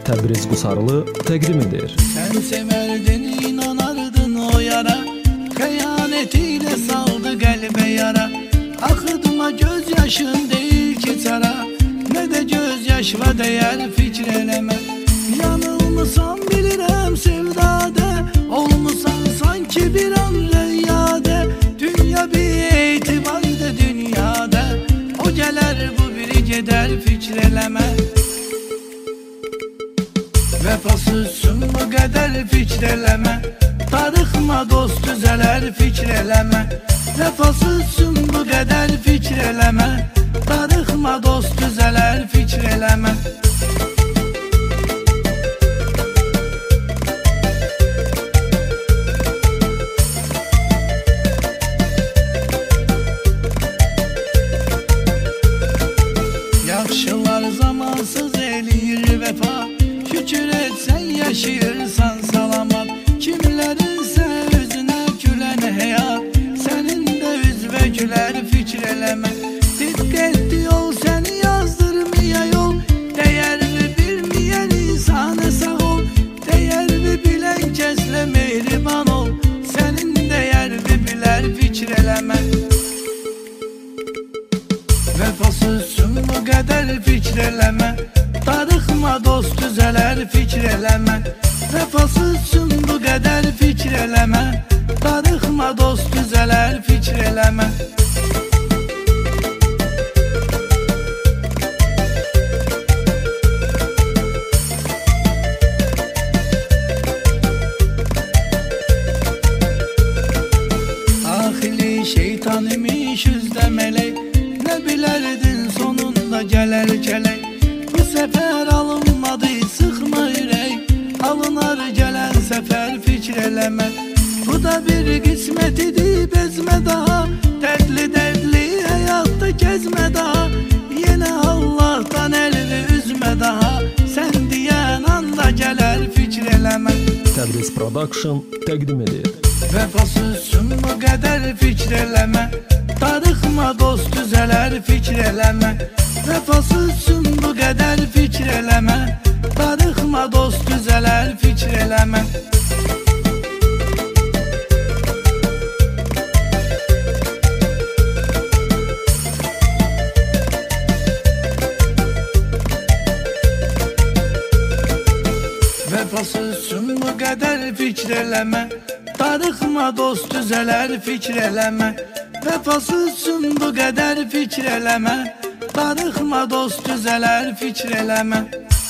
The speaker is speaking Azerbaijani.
Təbriz Qusarlı təqdim edir. Sen severdin, inanardın o yara, xəyanetiyle saldı qəlbə yara. Axıdıma gözyaşın değil ki çara, ne de gözyaşva değer fikir eləmə. Yanılmısan bilirəm sevdada, olmusan sanki bir an rüyada. Dünya bir etibarda dünyada, o gələr bu biri gedər fikir eləmə. Vəfasızsın bu qədər fikir eləmə, darıxma dost düzələr fikir eləmə. Vəfasızsın bu qədər fikir eləmə, darıxma dost düzələr fikir eləmə. Yaxşılar zamansız eləyir vəfa, şükür etsən yaşayırsan salamat. Kimlərinsə özünə gülən həyat, sənin də üzvə gülər fikir eləmə. Diqqətli ol, səni yazdırmaya yol, dəyərini bilməyən insana sağ ol. Dəyərini bilən kəslə mehriban ol, sənin dəyərini bilər fikir eləmə. Vəfasızsın bu qədər fikir eləmə, darıxma dost düzələr fikir eləmə. Vəfasızsın bu qədər fikir eləmə, darıxma dost düzələr fikir eləmə. Daxili şeytan imiş üzdə mələk, nə bilərdin sonunda gələr kələk. Bu səfər alınmadı sıxma ürək, alınar gələn səfər fikir eləmə. Bu da bir qismət idi bezmə daha, dərdli həyatda gəzmə daha. Yenə Allahdan əlini üzmə daha, sən deyən anda gələr fikir eləmə. Təbriz Production təqdim edir. Vəfasızsın bu qədər fikir eləmə, darıxma dost düzələr fikir eləmə. Vəfasızsın bu qədər fikir eləmə, darıxma dost düzələr fikir eləmə. Vəfasızsın bu qədər fikir eləmə, darıxma dost düzələr fikir eləmə. Vəfasızsın bu qədər fikir eləmə, darıxma dost düzələr fikir eləmə.